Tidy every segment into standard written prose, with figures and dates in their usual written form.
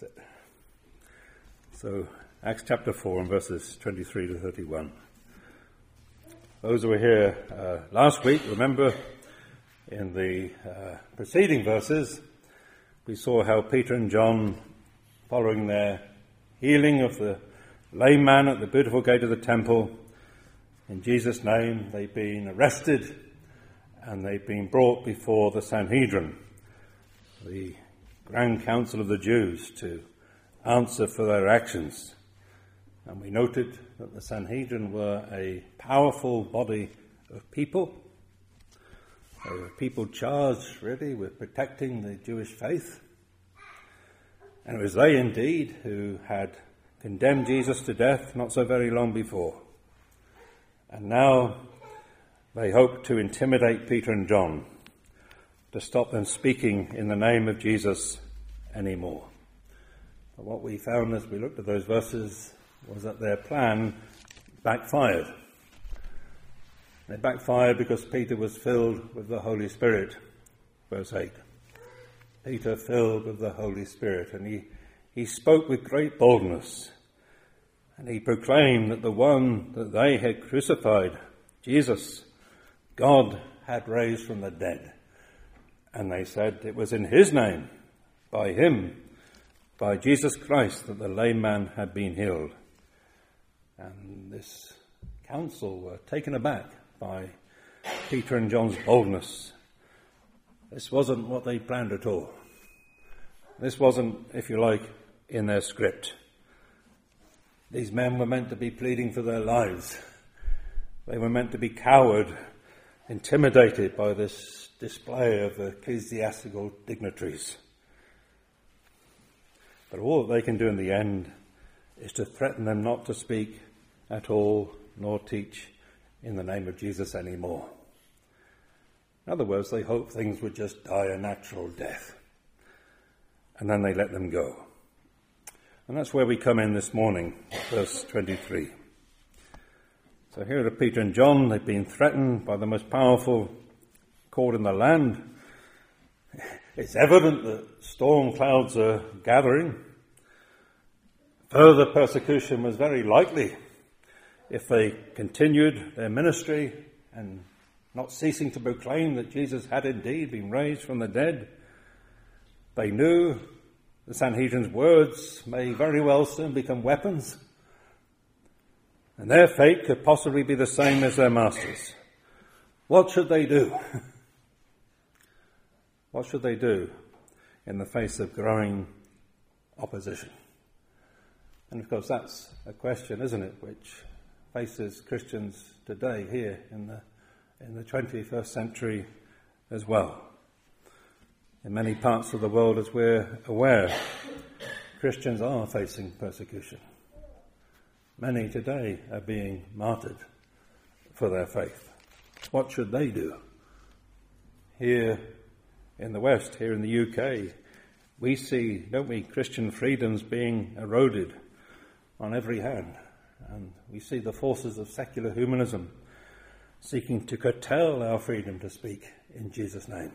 That's it. So, Acts chapter 4 and verses 23 to 31. Those who were here last week, remember in the preceding verses, we saw how Peter and John, following their healing of the lame man at the beautiful gate of the temple, in Jesus' name, they've been arrested and they've been brought before the Sanhedrin, the Grand Council of the Jews, to answer for their actions. And we noted that the Sanhedrin were a powerful body of people. They were people charged, really, with protecting the Jewish faith. And it was they, indeed, who had condemned Jesus to death not so very long before. And now they hope to intimidate Peter and John, to stop them speaking in the name of Jesus anymore. But what we found as we looked at those verses was that their plan backfired. It backfired because Peter was filled with the Holy Spirit. Verse 8. Peter filled with the Holy Spirit, and he spoke with great boldness, and he proclaimed that the one that they had crucified, Jesus, God had raised from the dead. And they said it was in his name, by him, by Jesus Christ, that the lame man had been healed. And this council were taken aback by Peter and John's boldness. This wasn't what they planned at all. This wasn't, if you like, in their script. These men were meant to be pleading for their lives. They were meant to be cowed, intimidated by this display of ecclesiastical dignitaries. But all that they can do in the end is to threaten them not to speak at all, nor teach in the name of Jesus anymore. In other words, they hope things would just die a natural death. And then they let them go. And that's where we come in this morning, verse 23. So here are Peter and John. They've been threatened by the most powerful court in the land. It's evident that storm clouds are gathering. Further persecution was very likely if they continued their ministry and not ceasing to proclaim that Jesus had indeed been raised from the dead. They knew the Sanhedrin's words may very well soon become weapons, and their fate could possibly be the same as their masters. What should they do? What should they do in the face of growing opposition? And of course that's a question, isn't it, which faces Christians today here in the 21st century as well. In many parts of the world, as we're aware, Christians are facing persecution. Many today are being martyred for their faith. What should they do? Here in the West, here in the UK, we see, don't we, Christian freedoms being eroded on every hand. And we see the forces of secular humanism seeking to curtail our freedom to speak in Jesus' name.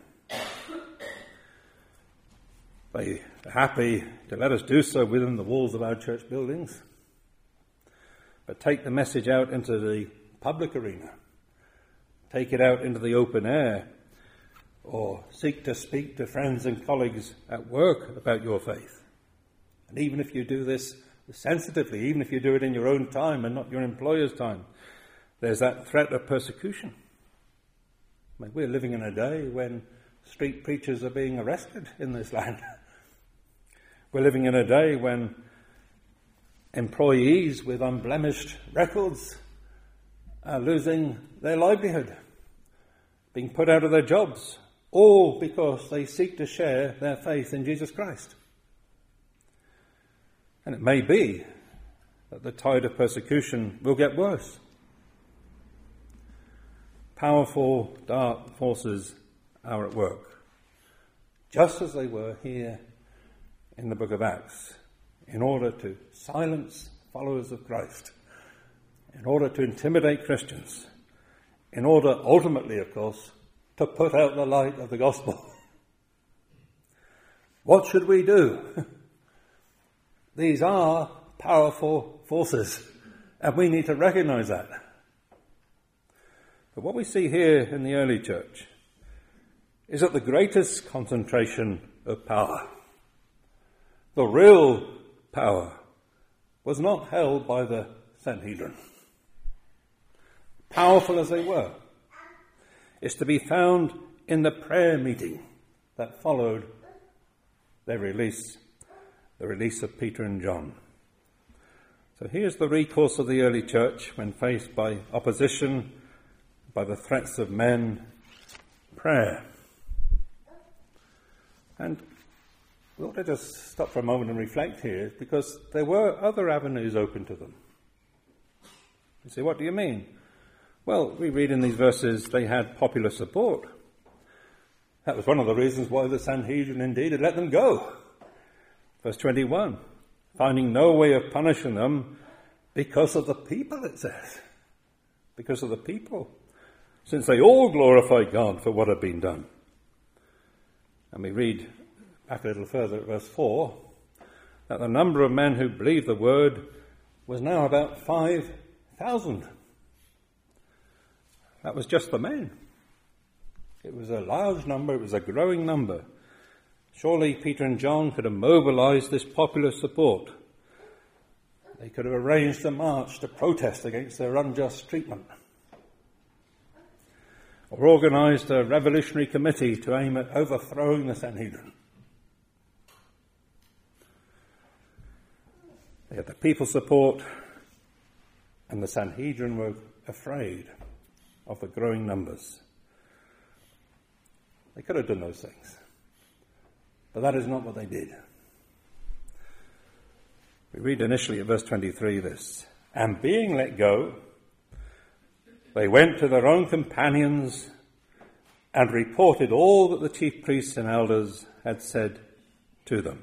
They are happy to let us do so within the walls of our church buildings, but take the message out into the public arena, take it out into the open air, or seek to speak to friends and colleagues at work about your faith. And even if you do this sensitively, even if you do it in your own time and not your employer's time, there's that threat of persecution. I mean, we're living in a day when street preachers are being arrested in this land. We're living in a day when employees with unblemished records are losing their livelihood, being put out of their jobs, all because they seek to share their faith in Jesus Christ. And it may be that the tide of persecution will get worse. Powerful, dark forces are at work, just as they were here in the book of Acts, in order to silence followers of Christ, in order to intimidate Christians, in order ultimately, of course, to put out the light of the gospel. What should we do? these are powerful forces, and we need to recognize that. But what we see here in the early church is that the greatest concentration of power, the real power, was not held by the Sanhedrin. Powerful as they were, is to be found in the prayer meeting that followed their release, the release of Peter and John. So here's the recourse of the early church when faced by opposition, by the threats of men: prayer. And we ought to just stop for a moment and reflect here, because there were other avenues open to them. You say, what do you mean? Well, we read in these verses they had popular support. That was one of the reasons why the Sanhedrin indeed had let them go. Verse 21, finding no way of punishing them because of the people, it says. Because of the people. Since they all glorified God for what had been done. And we read back a little further at verse 4, that the number of men who believed the word was now about 5,000. That was just the men. It was a large number, it was a growing number. Surely Peter and John could have mobilized this popular support. They could have arranged a march to protest against their unjust treatment, or organized a revolutionary committee to aim at overthrowing the Sanhedrin. They had the people's support, and the Sanhedrin were afraid of the growing numbers. They could have done those things, but that is not what they did. We read initially at verse 23 this: and being let go, they went to their own companions and reported all that the chief priests and elders had said to them.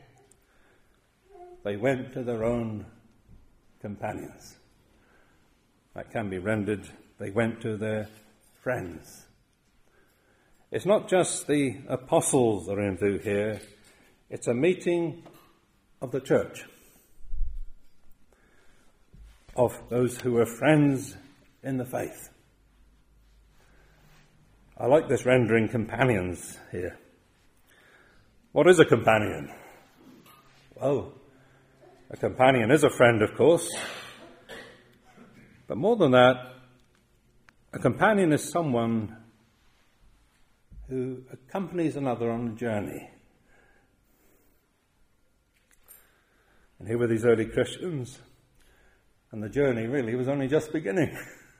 They went to their own companions. That can be rendered, they went to their friends. It's not just the apostles that are in view here, it's a meeting of the church, of those who were friends in the faith. I like this rendering companions here. What is a companion? Well, a companion is a friend, of course. But more than that, a companion is someone who accompanies another on a journey. And here were these early Christians, and the journey really was only just beginning.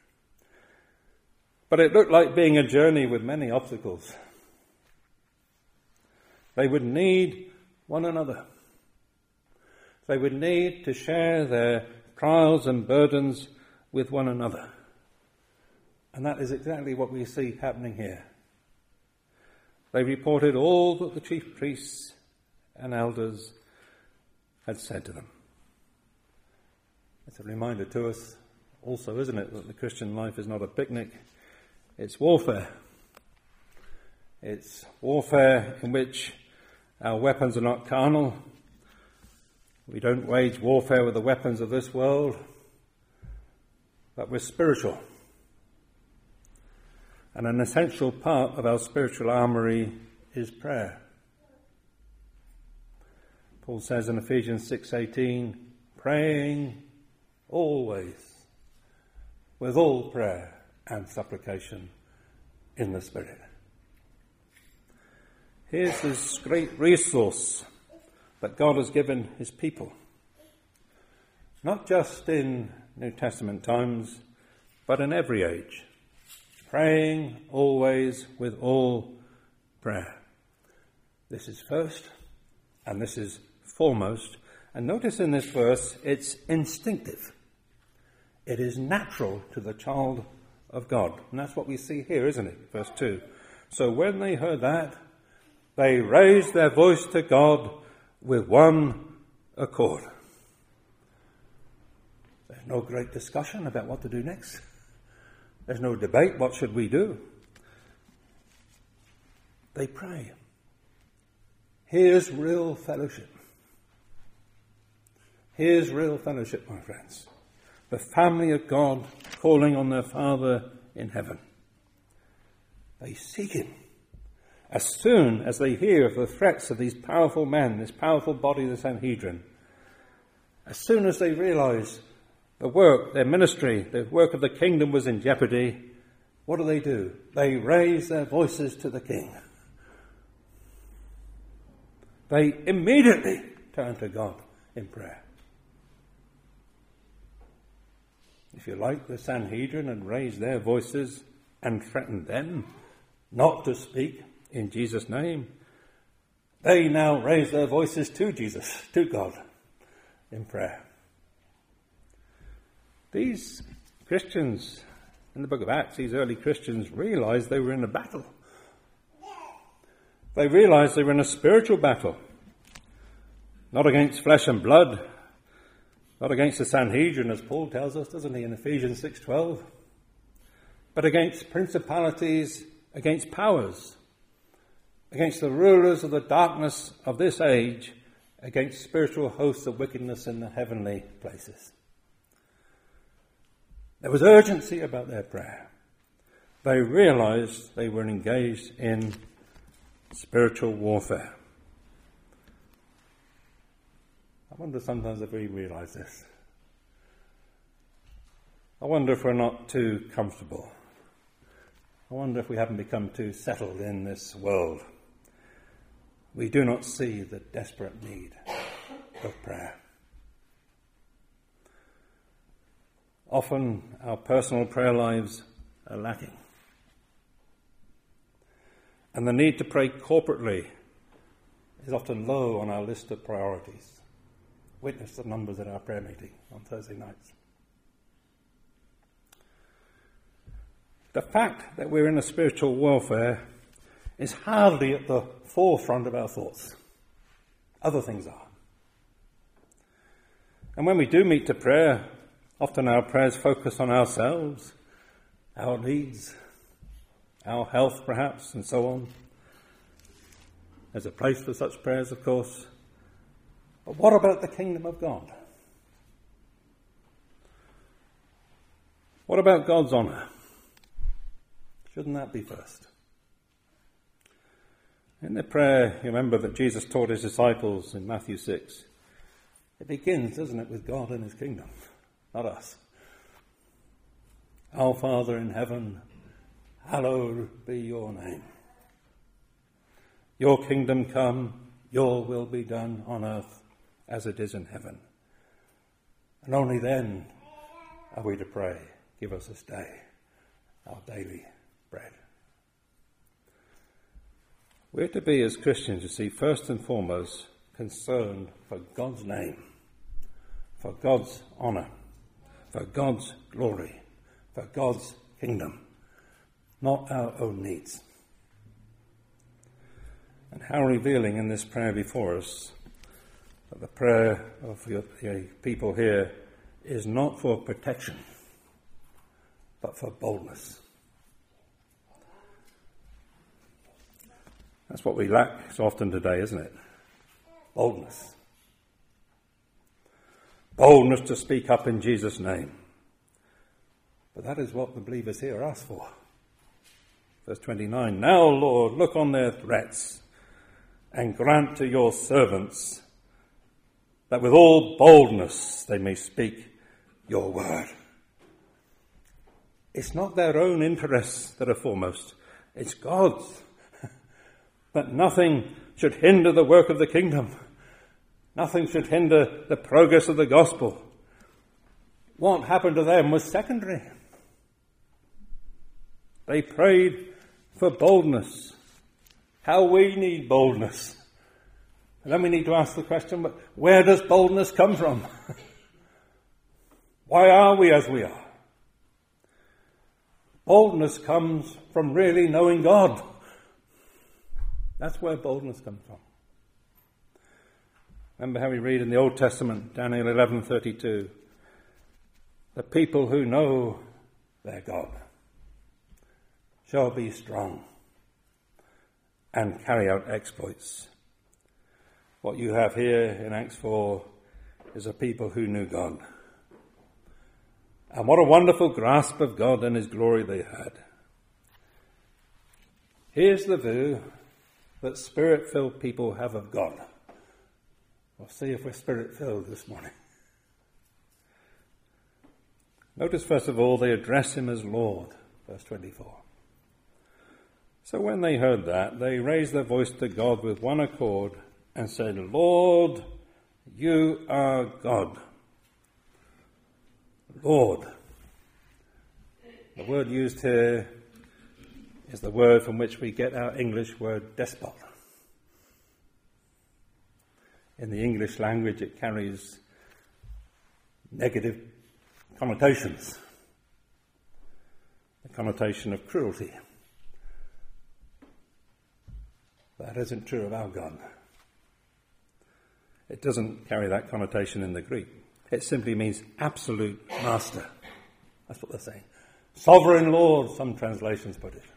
But it looked like being a journey with many obstacles. They would need one another. They would need to share their trials and burdens with one another. And that is exactly what we see happening here. They reported all that the chief priests and elders had said to them. It's a reminder to us also, isn't it, that the Christian life is not a picnic. It's warfare. It's warfare in which our weapons are not carnal. We don't wage warfare with the weapons of this world, but we're spiritual. And an essential part of our spiritual armory is prayer. Paul says in Ephesians 6:18, praying always with all prayer and supplication in the Spirit. Here's this great resource that God has given his people. Not just in New Testament times, but in every age. Praying always with all prayer. This is first, and this is foremost. And notice in this verse, it's instinctive. It is natural to the child of God. And that's what we see here, isn't it? Verse 2. So when they heard that, they raised their voice to God with one accord. There's no great discussion about what to do next. There's no debate, what should we do? They pray. Here's real fellowship. Here's real fellowship, my friends. The family of God calling on their Father in heaven. They seek him. As soon as they hear of the threats of these powerful men, this powerful body, the Sanhedrin, as soon as they realize the work, their ministry, the work of the kingdom was in jeopardy, what do? They raise their voices to the king. They immediately turn to God in prayer. If you like, the Sanhedrin had raised their voices and threatened them not to speak in Jesus' name. They now raise their voices to Jesus, to God, in prayer. These Christians in the book of Acts, these early Christians, realized they were in a battle. They realized they were in a spiritual battle. Not against flesh and blood, not against the Sanhedrin, as Paul tells us, doesn't he, in Ephesians 6:12, but against principalities, against powers, against the rulers of the darkness of this age, against spiritual hosts of wickedness in the heavenly places. There was urgency about their prayer. They realized they were engaged in spiritual warfare. I wonder sometimes if we realize this. I wonder if we're not too comfortable. I wonder if we haven't become too settled in this world. We do not see the desperate need of prayer. Often our personal prayer lives are lacking. And the need to pray corporately is often low on our list of priorities. Witness the numbers at our prayer meeting on Thursday nights. The fact that we're in a spiritual warfare is hardly at the forefront of our thoughts. Other things are. And when we do meet to prayer, often our prayers focus on ourselves, our needs, our health perhaps, and so on. There's a place for such prayers, of course. But what about the kingdom of God? What about God's honour? Shouldn't that be first? In the prayer, you remember that Jesus taught his disciples in Matthew 6. It begins, doesn't it, with God and his kingdom, not us. Our Father in heaven, hallowed be your name. Your kingdom come, your will be done on earth as it is in heaven. And only then are we to pray, give us this day our daily bread. We're to be, as Christians, you see, first and foremost concerned for God's name, for God's honour, for God's glory, for God's kingdom, not our own needs. And how revealing in this prayer before us that the prayer of the people here is not for protection, but for boldness. That's what we lack so often today, isn't it? Boldness. Boldness to speak up in Jesus' name. But that is what the believers here ask for. Verse 29, now, Lord, look on their threats and grant to your servants that with all boldness they may speak your word. It's not their own interests that are foremost. It's God's. That nothing should hinder the work of the kingdom. Nothing should hinder the progress of the gospel. What happened to them was secondary. They prayed for boldness. How we need boldness. And then we need to ask the question, but where does boldness come from? Why are we as we are? Boldness comes from really knowing God. That's where boldness comes from. Remember how we read in the Old Testament, Daniel 11:32, the people who know their God shall be strong and carry out exploits. What you have here in Acts 4 is a people who knew God. And what a wonderful grasp of God and his glory they had. Here's the view that spirit-filled people have of God. We'll see if we're spirit-filled this morning. Notice, first of all, they address him as Lord, verse 24. So when they heard that, they raised their voice to God with one accord and said, Lord, you are God. Lord. The word used here is the word from which we get our English word despot. In the English language, it carries negative connotations. The connotation of cruelty. That isn't true of our God. It doesn't carry that connotation in the Greek. It simply means absolute master. That's what they're saying. Sovereign Lord, some translations put it.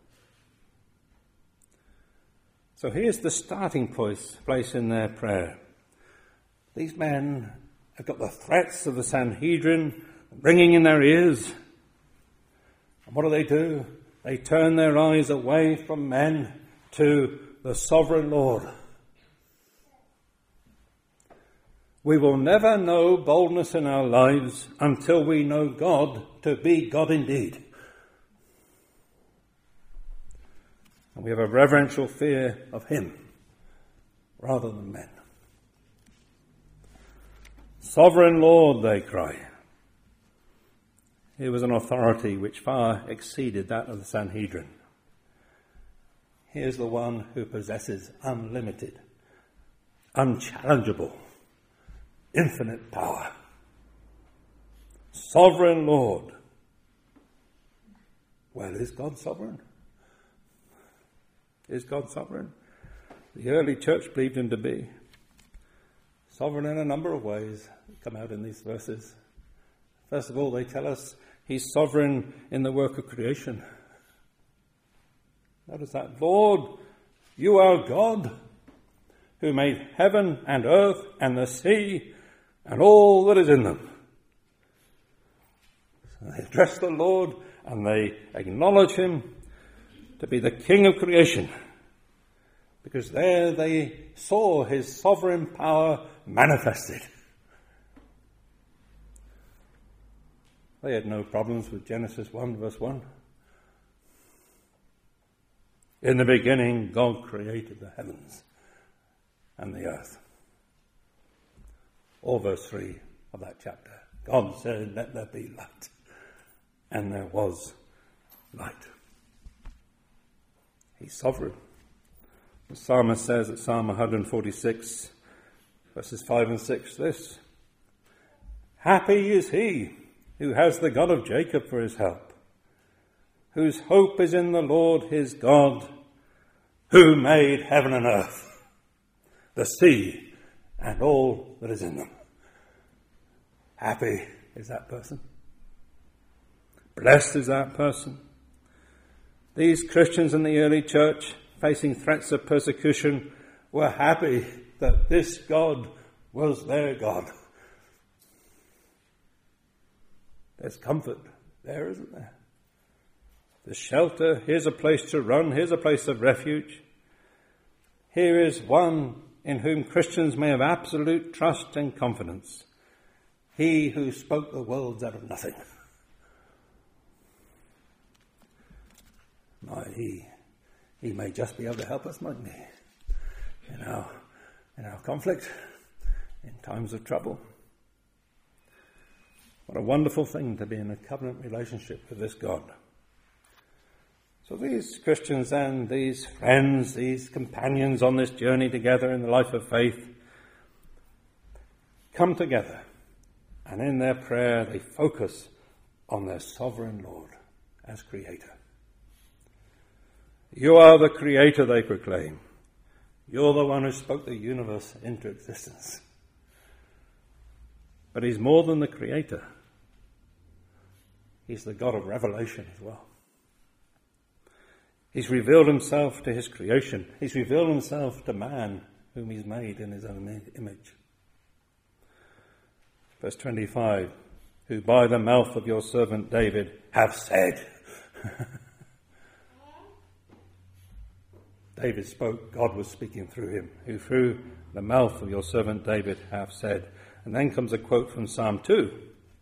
So here's the starting place in their prayer. These men have got the threats of the Sanhedrin ringing in their ears. And what do? They turn their eyes away from men to the sovereign Lord. We will never know boldness in our lives until we know God to be God indeed. And we have a reverential fear of him rather than men. Sovereign Lord, they cry. Here was an authority which far exceeded that of the Sanhedrin. Here's the one who possesses unlimited, unchallengeable, infinite power. Sovereign Lord. Well, is God sovereign? Is God sovereign? The early church believed him to be. Sovereign in a number of ways that come out in these verses. First of all, they tell us he's sovereign in the work of creation. Notice that. Lord, you are God who made heaven and earth and the sea and all that is in them. So they address the Lord and they acknowledge him to be the King of creation, because there they saw his sovereign power manifested. They had no problems with Genesis 1 verse 1. In the beginning, God created the heavens and the earth. Or verse 3 of that chapter. God said, let there be light. And there was light. He's sovereign. The psalmist says at Psalm 146, verses 5 and 6, this: Happy is he who has the God of Jacob for his help, whose hope is in the Lord his God, who made heaven and earth, the sea, and all that is in them. Happy is that person. Blessed is that person. These Christians in the early church, facing threats of persecution, were happy that this God was their God. There's comfort there, isn't there? There's shelter. Here's a place to run. Here's a place of refuge. Here is one in whom Christians may have absolute trust and confidence. He who spoke the worlds out of nothing. He may just be able to help us, mightn't he? In our conflict, in times of trouble. What a wonderful thing to be in a covenant relationship with this God. So these Christians and these friends, these companions on this journey together in the life of faith, come together, and in their prayer they focus on their sovereign Lord as Creator. You are the Creator, they proclaim. You're the one who spoke the universe into existence. But he's more than the Creator. He's the God of revelation as well. He's revealed himself to his creation. He's revealed himself to man, whom he's made in his own image. Verse 25, who by the mouth of your servant David have said. David spoke, God was speaking through him, who through the mouth of your servant David have said. And then comes a quote from Psalm 2.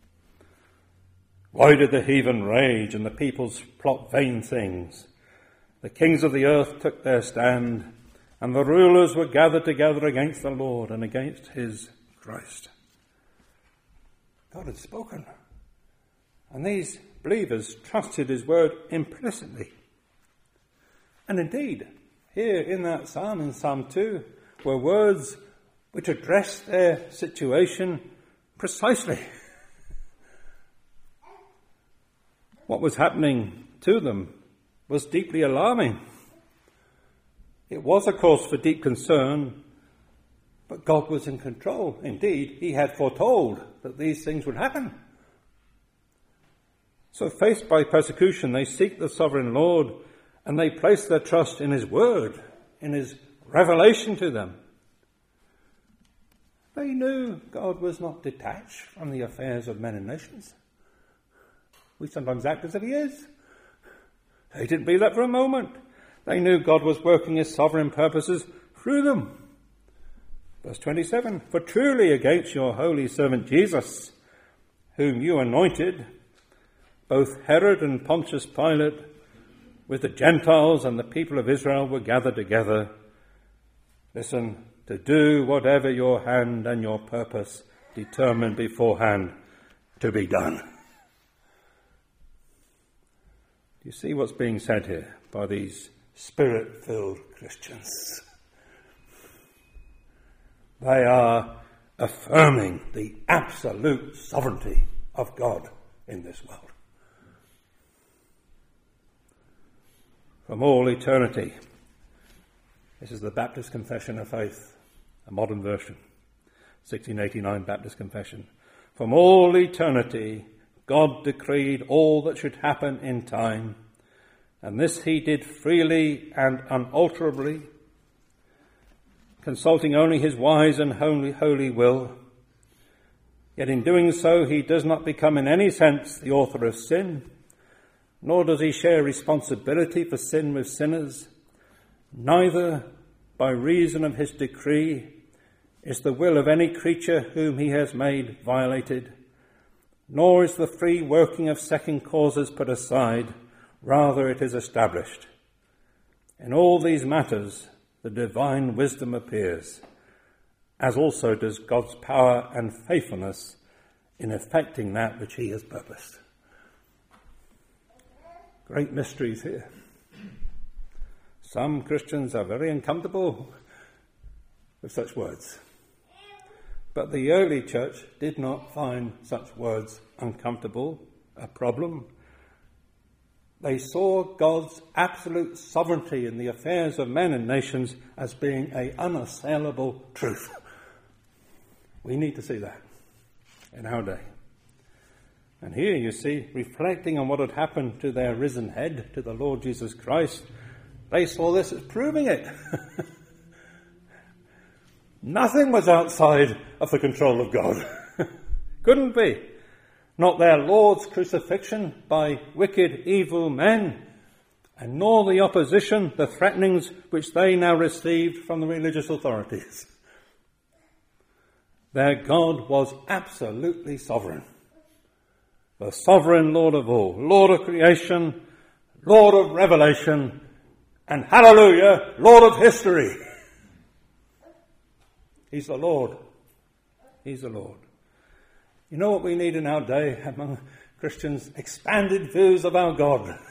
Why did the heathen rage and the peoples plot vain things? The kings of the earth took their stand, and the rulers were gathered together against the Lord and against his Christ. God had spoken, and these believers trusted his word implicitly. And indeed, here in that psalm, in Psalm 2, were words which addressed their situation precisely. What was happening to them was deeply alarming. It was a cause for deep concern, but God was in control. Indeed, he had foretold that these things would happen. So faced by persecution, they seek the sovereign Lord, and they place their trust in his word, in his revelation to them. They knew God was not detached from the affairs of men and nations. We sometimes act as if he is. They didn't believe that for a moment. They knew God was working his sovereign purposes through them. Verse 27, for truly against your holy servant Jesus, whom you anointed, both Herod and Pontius Pilate, with the Gentiles and the people of Israel were gathered together. Listen, to do whatever your hand and your purpose determined beforehand to be done. Do you see what's being said here by these Spirit-filled Christians? They are affirming the absolute sovereignty of God in this world. From all eternity. This is the Baptist Confession of Faith, a modern version, 1689 Baptist Confession. From all eternity, God decreed all that should happen in time, and this he did freely and unalterably, consulting only his wise and holy will. Yet in doing so, he does not become in any sense the author of sin, nor does he share responsibility for sin with sinners. Neither, by reason of his decree, is the will of any creature whom he has made violated, nor is the free working of second causes put aside, rather it is established. In all these matters, the divine wisdom appears, as also does God's power and faithfulness in effecting that which he has purposed. Great mysteries here. Some Christians are very uncomfortable with such words. But the early church did not find such words uncomfortable, a problem. They saw God's absolute sovereignty in the affairs of men and nations as being an unassailable truth. We need to see that in our day. And here you see, reflecting on what had happened to their risen head, to the Lord Jesus Christ, they saw this as proving it. Nothing was outside of the control of God. Couldn't be. Not their Lord's crucifixion by wicked, evil men, and nor the opposition, the threatenings which they now received from the religious authorities. Their God was absolutely sovereign. The sovereign Lord of all, Lord of creation, Lord of revelation, and hallelujah, Lord of history. He's the Lord. He's the Lord. You know what we need in our day among Christians? Expanded views of our God.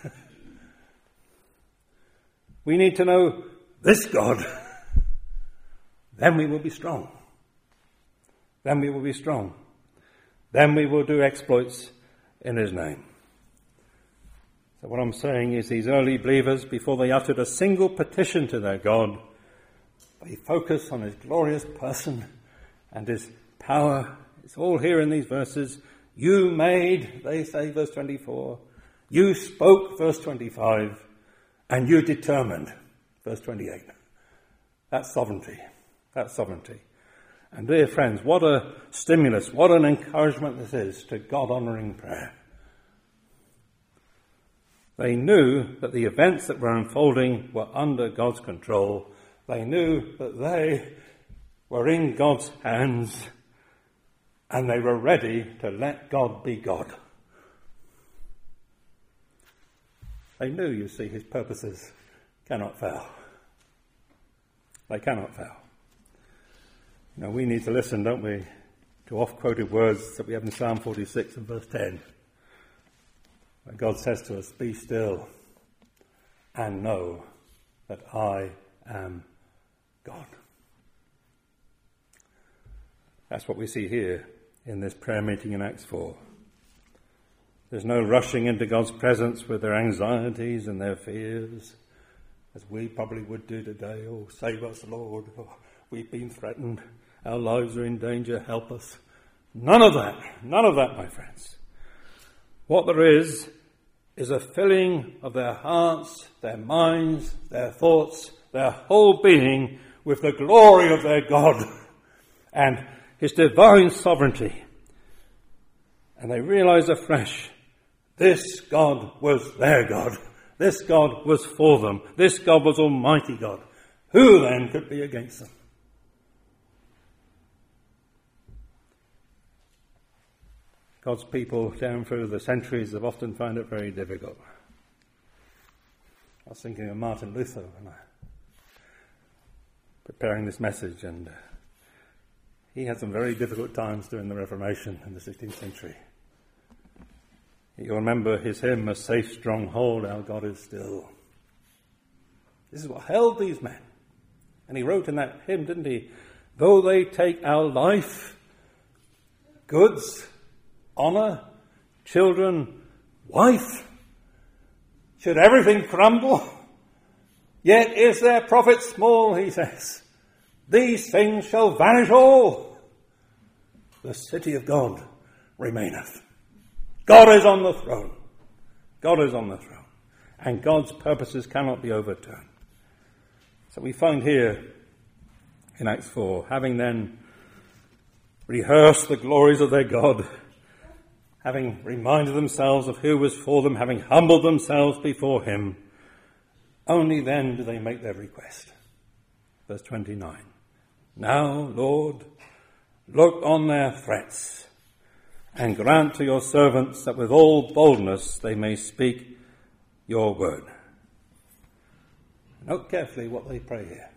We need to know this God. Then we will be strong. Then we will be strong. Then we will do exploits in his name. So what I'm saying is these early believers, before they uttered a single petition to their God, they focused on his glorious person and his power. It's all here in these verses. You made, they say, verse 24. You spoke, verse 25. And you determined, verse 28. That's sovereignty. That's sovereignty. And dear friends, what a stimulus, what an encouragement this is to God-honouring prayer. They knew that the events that were unfolding were under God's control. They knew that they were in God's hands, and they were ready to let God be God. They knew, you see, his purposes cannot fail. They cannot fail. Now, we need to listen, don't we, to oft-quoted words that we have in Psalm 46 and verse 10. Where God says to us, "Be still and know that I am God." That's what we see here in this prayer meeting in Acts 4. There's no rushing into God's presence with their anxieties and their fears, as we probably would do today. "Oh, save us, Lord. Oh, we've been threatened. Our lives are in danger. Help us." None of that. None of that, my friends. What there is a filling of their hearts, their minds, their thoughts, their whole being with the glory of their God and his divine sovereignty. And they realize afresh, this God was their God. This God was for them. This God was Almighty God. Who then could be against them? God's people down through the centuries have often found it very difficult. I was thinking of Martin Luther when I preparing this message, and he had some very difficult times during the Reformation in the 16th century. You'll remember his hymn, "A safe stronghold, our God is still." This is what held these men. And he wrote in that hymn, didn't he? "Though they take our life, goods, honour, children, wife, should everything crumble, yet is their profit small," he says. "These things shall vanish all. The city of God remaineth." God is on the throne. God is on the throne. And God's purposes cannot be overturned. So we find here in Acts 4, having then rehearsed the glories of their God, having reminded themselves of who was for them, having humbled themselves before him, only then do they make their request. Verse 29. "Now, Lord, look on their threats, and grant to your servants that with all boldness they may speak your word." Note carefully what they pray here.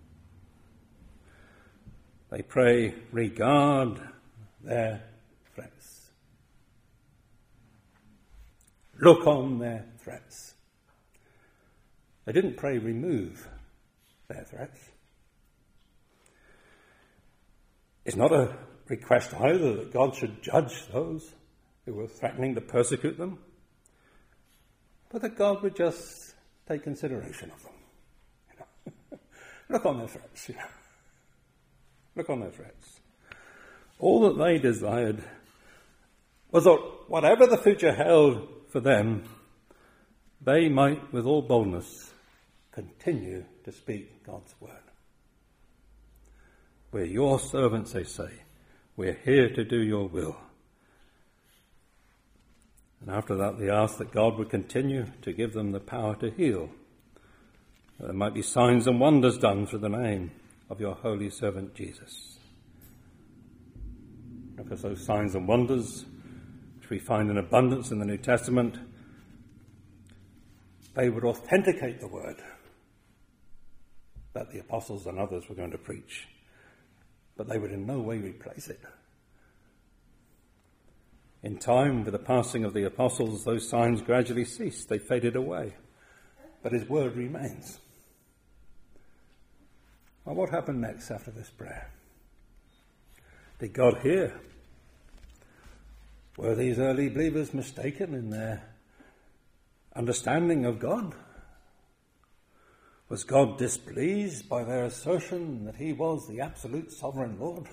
They pray, regard their threats. Look on their threats. They didn't pray, remove their threats. It's not a request either that God should judge those who were threatening to persecute them, but that God would just take consideration of them. Look on their threats. Look on their threats. All that they desired was that whatever the future held for them, they might with all boldness continue to speak God's word. "We're your servants," they say. "We're here to do your will." And after that, they ask that God would continue to give them the power to heal. That there might be signs and wonders done through the name of your holy servant Jesus. Because those signs and wonders, which we find in abundance in the New Testament, they would authenticate the word that the apostles and others were going to preach. But they would in no way replace it. In time, with the passing of the apostles, those signs gradually ceased. They faded away. But his word remains. Well, what happened next after this prayer? Did God hear? Were these early believers mistaken in their understanding of God? Was God displeased by their assertion that he was the absolute sovereign Lord?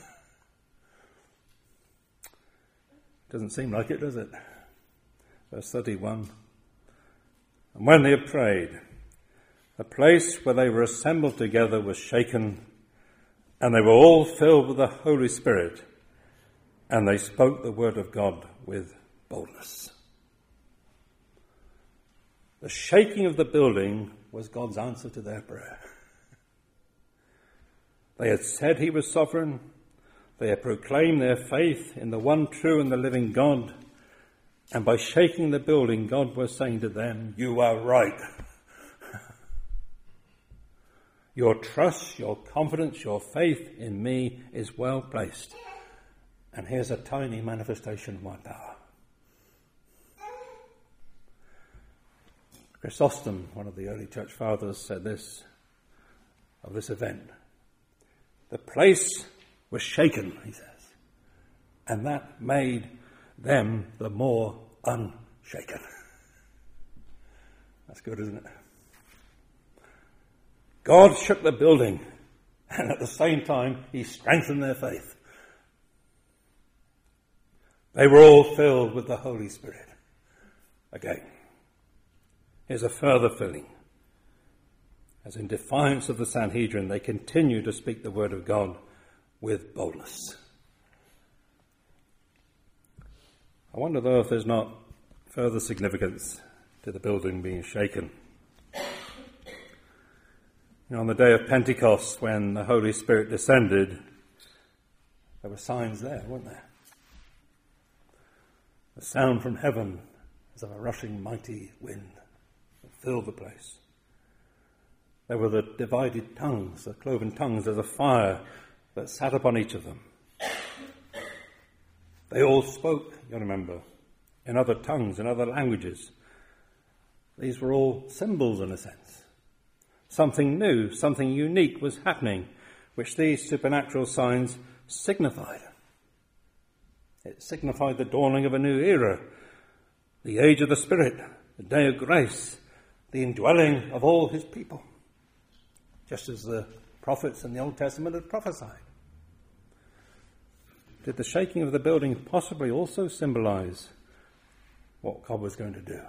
Doesn't seem like it, does it? Verse 31. "And when they had prayed, the place where they were assembled together was shaken, And they were all filled with the Holy Spirit, and they spoke the word of God with boldness. The shaking of the building was God's answer to their prayer. They had said he was sovereign. They had proclaimed their faith in the one true and the living God. And by shaking the building, God was saying to them, you are right. Your trust, your confidence, your faith in me is well placed. And here's a tiny manifestation of my power. Chrysostom, one of the early church fathers, said this of this event. The place was shaken, he says, and that made them the more unshaken. That's good, isn't it? God shook the building, and at the same time, he strengthened their faith. They were all filled with the Holy Spirit. Again, here's a further filling. As in defiance of the Sanhedrin, they continue to speak the word of God with boldness. I wonder, though, if there's not further significance to the building being shaken. You know, on the day of Pentecost, when the Holy Spirit descended, there were signs there, weren't there? The sound from heaven as of a rushing mighty wind that filled the place. There were the divided tongues, the cloven tongues as a fire that sat upon each of them. They all spoke, you remember, in other tongues, in other languages. These were all symbols in a sense. Something new, something unique was happening, which these supernatural signs signified. It signified the dawning of a new era, the age of the Spirit, the day of grace, the indwelling of all his people, just as the prophets in the Old Testament had prophesied. Did the shaking of the building possibly also symbolize what God was going to do?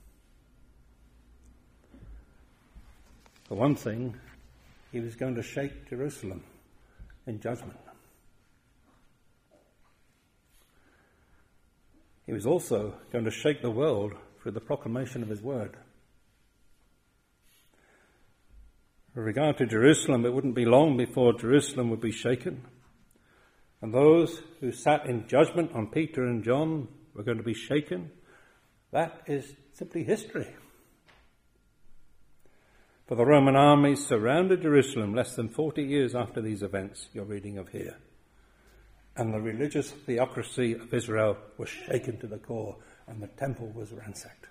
For one thing, he was going to shake Jerusalem in judgment. He was also going to shake the world through the proclamation of his word. With regard to Jerusalem, it wouldn't be long before Jerusalem would be shaken. And those who sat in judgment on Peter and John were going to be shaken. That is simply history. For the Roman army surrounded Jerusalem less than 40 years after these events you're reading of here. And the religious theocracy of Israel was shaken to the core, and the temple was ransacked.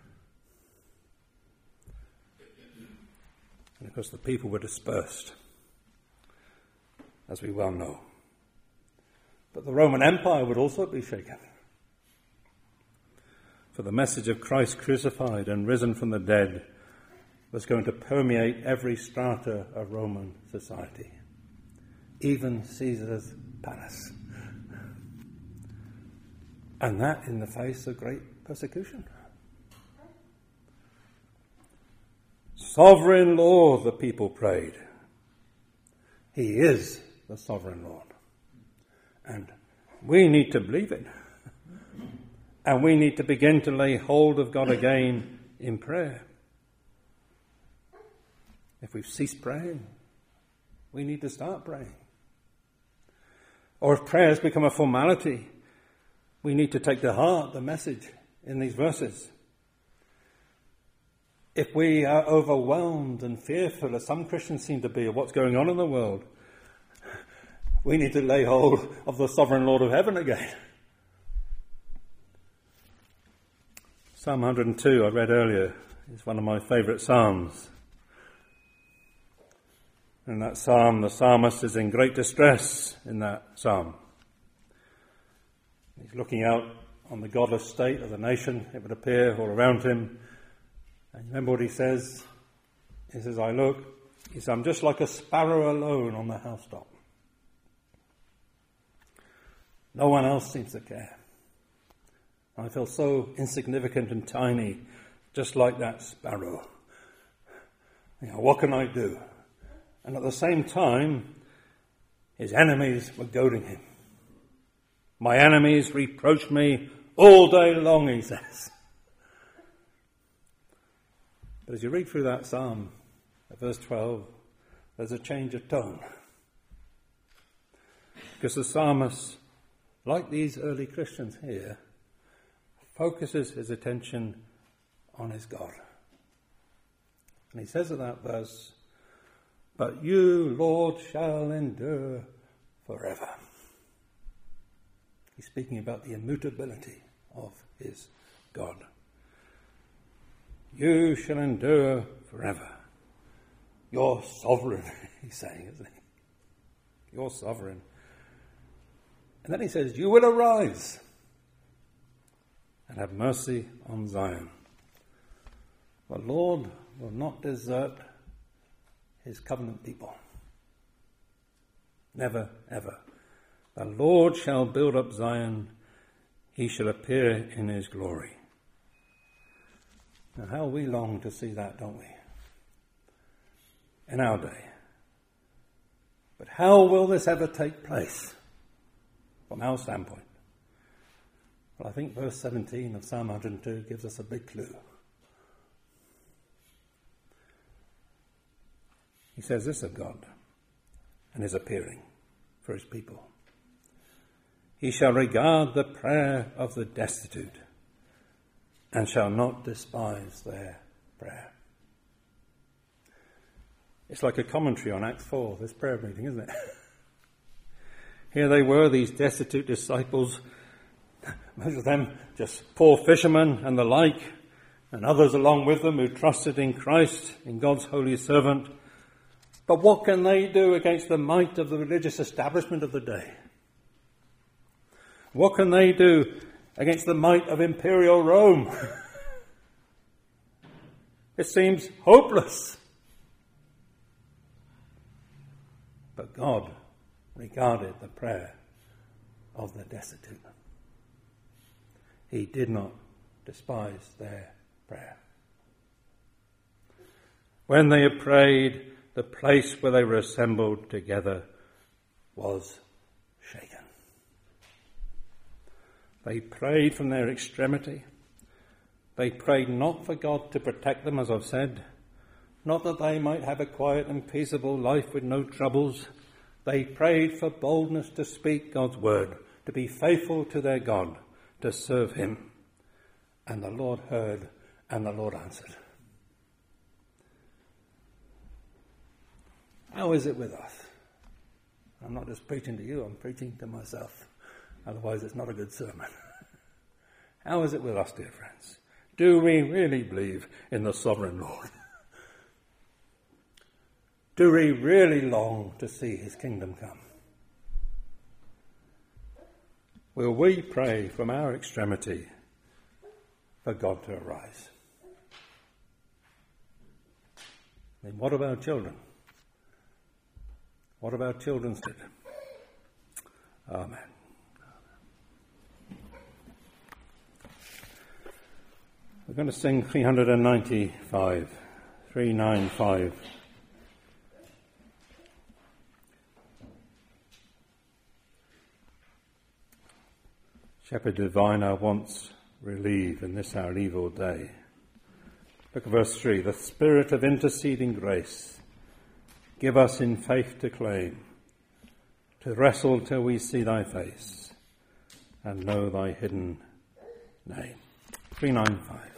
And of course the people were dispersed, as we well know. But the Roman Empire would also be shaken. For the message of Christ crucified and risen from the dead was going to permeate every strata of Roman society, even Caesar's palace. And that in the face of great persecution. Sovereign Lord, the people prayed. He is the sovereign Lord. And we need to believe it. And we need to begin to lay hold of God again in prayer. If we've ceased praying, we need to start praying. Or if prayer has become a formality, we need to take to heart the message in these verses. If we are overwhelmed and fearful, as some Christians seem to be, of what's going on in the world, we need to lay hold of the sovereign Lord of heaven again. Psalm 102, I read earlier, is one of my favourite psalms. In that psalm, the psalmist is in great distress in that psalm. He's looking out on the godless state of the nation, it would appear, all around him. And remember what he says? He says, I'm just like a sparrow alone on the housetop. No one else seems to care. I feel so insignificant and tiny, just like that sparrow. What can I do? And at the same time, his enemies were goading him. My enemies reproach me all day long, he says. But as you read through that psalm, at verse 12, there's a change of tone. Because the psalmist, like these early Christians here, focuses his attention on his God. And he says in that verse, "But you, Lord, shall endure forever." He's speaking about the immutability of his God. You shall endure forever. You're sovereign, he's saying, isn't he? You're sovereign. And then he says, you will arise and have mercy on Zion. The Lord will not desert his covenant people. Never, ever. The Lord shall build up Zion. He shall appear in his glory. Now, how we long to see that, don't we? In our day. But how will this ever take place from our standpoint? Well, I think verse 17 of Psalm 102 gives us a big clue. He says this of God and his appearing for his people. He shall regard the prayer of the destitute and shall not despise their prayer. It's like a commentary on Acts 4, this prayer meeting, isn't it? Here they were, these destitute disciples, most of them just poor fishermen and the like, and others along with them who trusted in Christ, in God's holy servant. But what can they do against the might of the religious establishment of the day? What can they do against the might of imperial Rome? It seems hopeless. But God regarded the prayer of the destitute. He did not despise their prayer. When they had prayed, the place where they were assembled together was shaken. They prayed from their extremity. They prayed not for God to protect them, as I've said, not that they might have a quiet and peaceable life with no troubles. They prayed for boldness to speak God's word, to be faithful to their God, to serve him. And the Lord heard and the Lord answered. How is it with us? I'm not just preaching to you, I'm preaching to myself. Otherwise it's not a good sermon. How is it with us, dear friends? Do we really believe in the sovereign Lord? Do we really long to see his kingdom come? Will we pray from our extremity for God to arise? I mean, what of our children? What of our children's did? Amen. We're going to sing 395, 395. Shepherd divine, our wants relieve in this our evil day. Look at verse 3. The spirit of interceding grace, give us in faith to claim, to wrestle till we see thy face and know thy hidden name. 395.